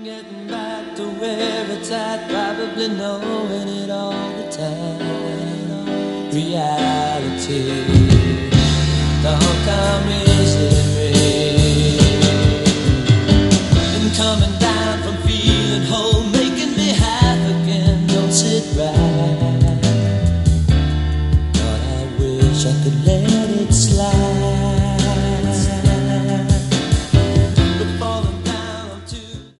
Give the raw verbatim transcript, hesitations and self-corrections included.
Getting back to where it's at, probably knowing it all the time. Reality don't come easily. And coming down from feeling whole, making me half again, don't sit right. But I wish I could let